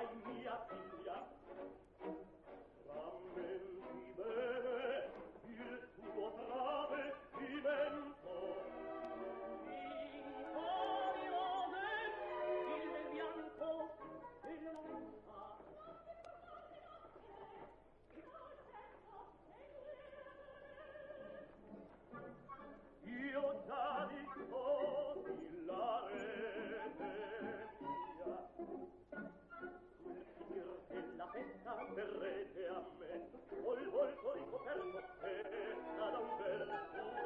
mia figlia. Rammenti bene il tuo travestimento. Il corione, il bianco e la rosa. Io già disposi la rete mia, sul fir della testa verrete a me, col volto ricoperto e da un bel